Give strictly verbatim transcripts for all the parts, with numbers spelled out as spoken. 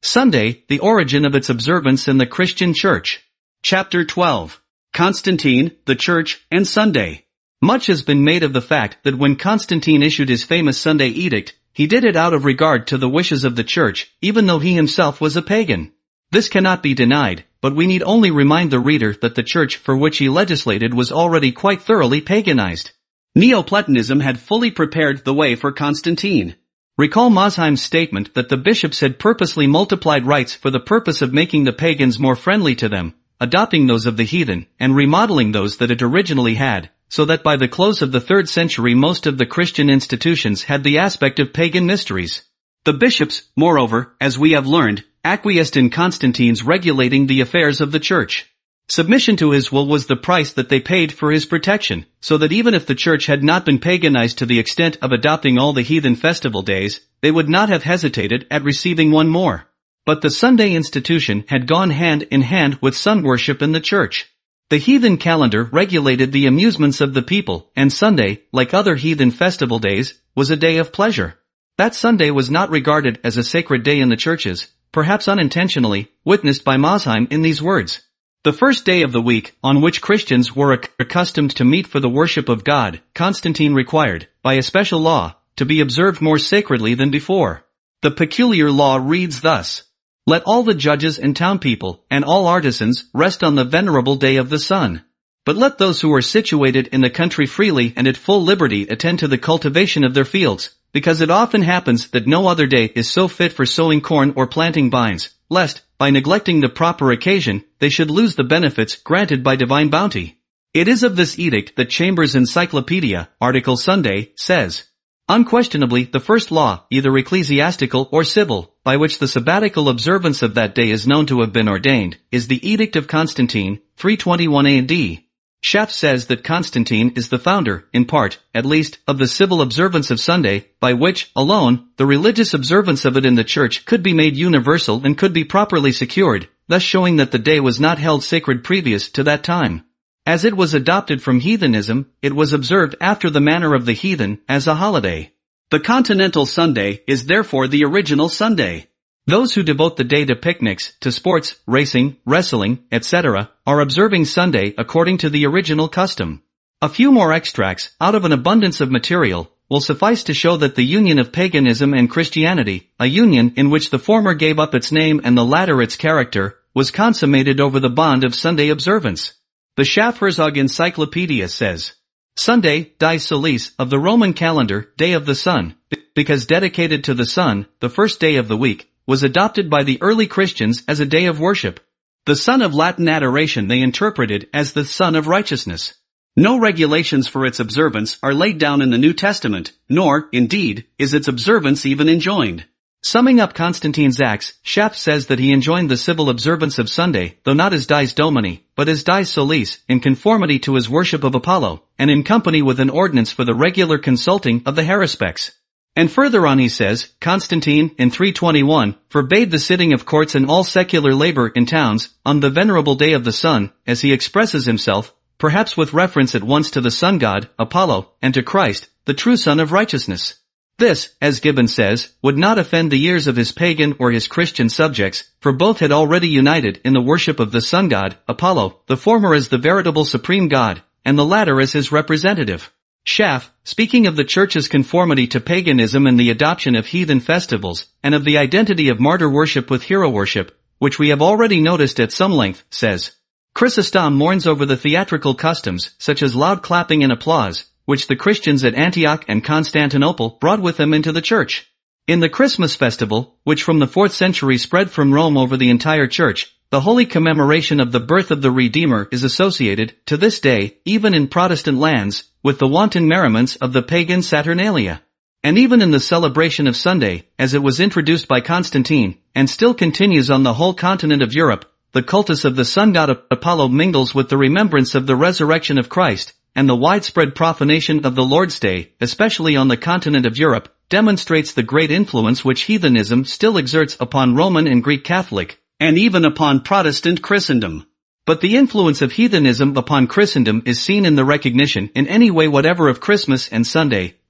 Sunday, the origin of its observance in the Christian Church. Chapter twelve. Constantine, the Church, and Sunday. Much has been made of the fact that when Constantine issued his famous Sunday edict, he did it out of regard to the wishes of the Church, even though he himself was a pagan. This cannot be denied, but we need only remind the reader that the Church for which he legislated was already quite thoroughly paganized. Neoplatonism had fully prepared the way for Constantine. Recall Mosheim's statement that the bishops had purposely multiplied rites for the purpose of making the pagans more friendly to them, adopting those of the heathen, and remodeling those that it originally had, so that by the close of the third century most of the Christian institutions had the aspect of pagan mysteries. The bishops, moreover, as we have learned, acquiesced in Constantine's regulating the affairs of the Church. Submission to his will was the price that they paid for his protection, so that even if the Church had not been paganized to the extent of adopting all the heathen festival days, they would not have hesitated at receiving one more. But the Sunday institution had gone hand in hand with sun worship in the Church. The heathen calendar regulated the amusements of the people, and Sunday, like other heathen festival days, was a day of pleasure. That Sunday was not regarded as a sacred day in the churches, perhaps unintentionally, witnessed by Mosheim in these words. The first day of the week, on which Christians were ac- accustomed to meet for the worship of God, Constantine required, by a special law, to be observed more sacredly than before. The peculiar law reads thus: Let all the judges and townspeople, and all artisans, rest on the venerable day of the sun. But let those who are situated in the country freely and at full liberty attend to the cultivation of their fields, because it often happens that no other day is so fit for sowing corn or planting vines, lest, by neglecting the proper occasion, they should lose the benefits granted by divine bounty. It is of this edict that Chambers' Encyclopedia, article Sunday, says, Unquestionably, the first law, either ecclesiastical or civil, by which the sabbatical observance of that day is known to have been ordained, is the Edict of Constantine, three twenty-one A D. Schaff says that Constantine is the founder, in part, at least, of the civil observance of Sunday, by which, alone, the religious observance of it in the Church could be made universal and could be properly secured, thus showing that the day was not held sacred previous to that time. As it was adopted from heathenism, it was observed after the manner of the heathen, as a holiday. The Continental Sunday is therefore the original Sunday. Those who devote the day to picnics, to sports, racing, wrestling, et cetera, are observing Sunday according to the original custom. A few more extracts, out of an abundance of material, will suffice to show that the union of paganism and Christianity, a union in which the former gave up its name and the latter its character, was consummated over the bond of Sunday observance. The Schaff-Herzog Encyclopedia says, Sunday, dies solis, of the Roman calendar, day of the sun, because dedicated to the sun, the first day of the week, was adopted by the early Christians as a day of worship. The sun of Latin adoration they interpreted as the sun of righteousness. No regulations for its observance are laid down in the New Testament, nor, indeed, is its observance even enjoined. Summing up Constantine's acts, Schaff says that he enjoined the civil observance of Sunday, though not as dies Domini, but as dies solis, in conformity to his worship of Apollo, and in company with an ordinance for the regular consulting of the haruspics. And further on he says, Constantine, in three twenty-one, forbade the sitting of courts and all secular labor in towns, on the venerable day of the sun, as he expresses himself, perhaps with reference at once to the sun god, Apollo, and to Christ, the true Sun of righteousness. This, as Gibbon says, would not offend the ears of his pagan or his Christian subjects, for both had already united in the worship of the sun god, Apollo, the former as the veritable supreme god, and the latter as his representative. Schaff, speaking of the Church's conformity to paganism and the adoption of heathen festivals, and of the identity of martyr worship with hero worship, which we have already noticed at some length, says, Chrysostom mourns over the theatrical customs, such as loud clapping and applause, which the Christians at Antioch and Constantinople brought with them into the Church. In the Christmas festival, which from the fourth century spread from Rome over the entire Church, the holy commemoration of the birth of the Redeemer is associated, to this day, even in Protestant lands, with the wanton merriments of the pagan Saturnalia. And even in the celebration of Sunday, as it was introduced by Constantine, and still continues on the whole continent of Europe, the cultus of the sun god Apollo mingles with the remembrance of the resurrection of Christ, and the widespread profanation of the Lord's Day, especially on the continent of Europe, demonstrates the great influence which heathenism still exerts upon Roman and Greek Catholic, and even upon Protestant Christendom. But the influence of heathenism upon Christendom is seen in the recognition in any way whatever of Christmas and Sunday,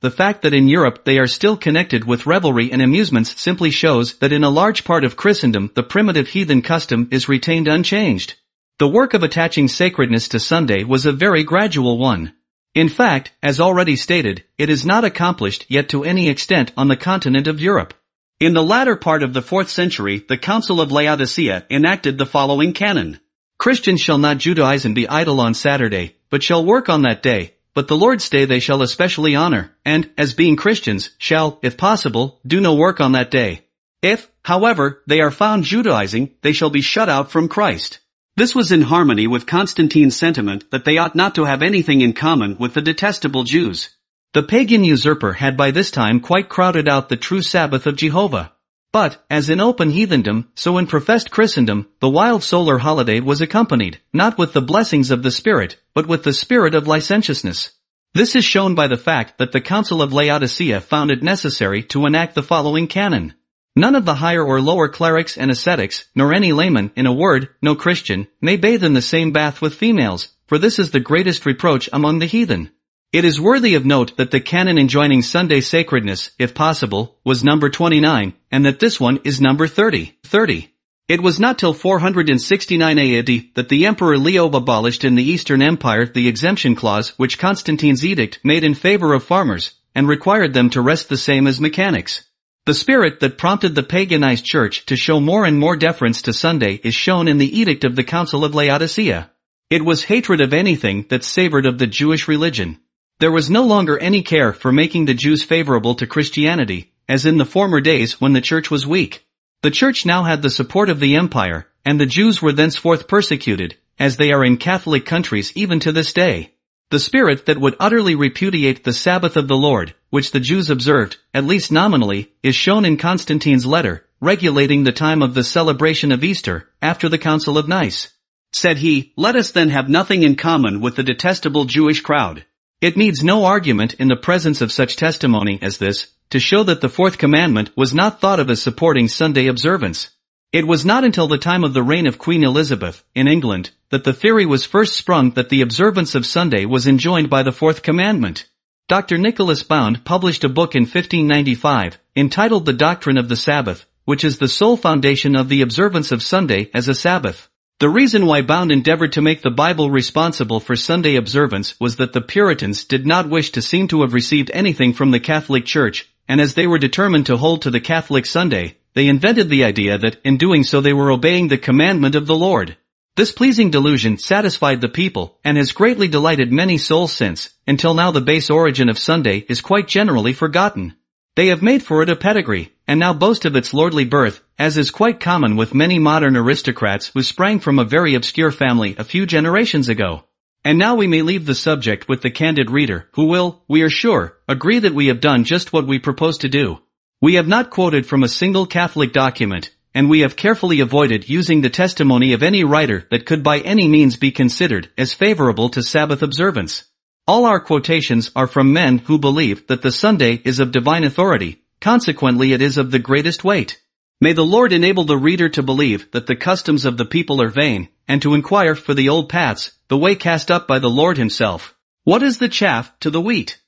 the fact that in Europe they are still connected with revelry and amusements simply shows that in a large part of Christendom the primitive heathen custom is retained unchanged. The work of attaching sacredness to Sunday was a very gradual one. In fact, as already stated, it is not accomplished yet to any extent on the continent of Europe. In the latter part of the fourth century, the Council of Laodicea enacted the following canon. Christians shall not Judaize and be idle on Saturday, but shall work on that day, but the Lord's day they shall especially honor, and, as being Christians, shall, if possible, do no work on that day. If, however, they are found Judaizing, they shall be shut out from Christ. This was in harmony with Constantine's sentiment that they ought not to have anything in common with the detestable Jews. The pagan usurper had by this time quite crowded out the true Sabbath of Jehovah. But, as in open heathendom, so in professed Christendom, the wild solar holiday was accompanied, not with the blessings of the Spirit, but with the spirit of licentiousness. This is shown by the fact that the Council of Laodicea found it necessary to enact the following canon. None of the higher or lower clerics and ascetics, nor any layman, in a word, no Christian, may bathe in the same bath with females, for this is the greatest reproach among the heathen. It is worthy of note that the canon enjoining Sunday sacredness, if possible, was number twenty-nine, and that this one is number thirty. thirty. It was not till four hundred sixty-nine A D that the Emperor Leo abolished in the Eastern Empire the exemption clause which Constantine's edict made in favor of farmers, and required them to rest the same as mechanics. The spirit that prompted the paganized church to show more and more deference to Sunday is shown in the edict of the Council of Laodicea. It was hatred of anything that savored of the Jewish religion. There was no longer any care for making the Jews favorable to Christianity, as in the former days when the church was weak. The church now had the support of the empire, and the Jews were thenceforth persecuted, as they are in Catholic countries even to this day. The spirit that would utterly repudiate the Sabbath of the Lord, which the Jews observed, at least nominally, is shown in Constantine's letter, regulating the time of the celebration of Easter, after the Council of Nice. Said he, "Let us then have nothing in common with the detestable Jewish crowd." It needs no argument in the presence of such testimony as this, to show that the fourth commandment was not thought of as supporting Sunday observance. It was not until the time of the reign of Queen Elizabeth, in England, that the theory was first sprung that the observance of Sunday was enjoined by the fourth commandment. Doctor Nicholas Bound published a book in fifteen ninety-five, entitled The Doctrine of the Sabbath, which is the sole foundation of the observance of Sunday as a Sabbath. The reason why Bound endeavored to make the Bible responsible for Sunday observance was that the Puritans did not wish to seem to have received anything from the Catholic Church, and as they were determined to hold to the Catholic Sunday, they invented the idea that, in doing so, they were obeying the commandment of the Lord. This pleasing delusion satisfied the people, and has greatly delighted many souls since, until now the base origin of Sunday is quite generally forgotten. They have made for it a pedigree, and now boast of its lordly birth, as is quite common with many modern aristocrats who sprang from a very obscure family a few generations ago. And now we may leave the subject with the candid reader, who will, we are sure, agree that we have done just what we propose to do. We have not quoted from a single Catholic document, and we have carefully avoided using the testimony of any writer that could by any means be considered as favorable to Sabbath observance. All our quotations are from men who believe that the Sunday is of divine authority, consequently it is of the greatest weight. May the Lord enable the reader to believe that the customs of the people are vain, and to inquire for the old paths, the way cast up by the Lord himself. What is the chaff to the wheat?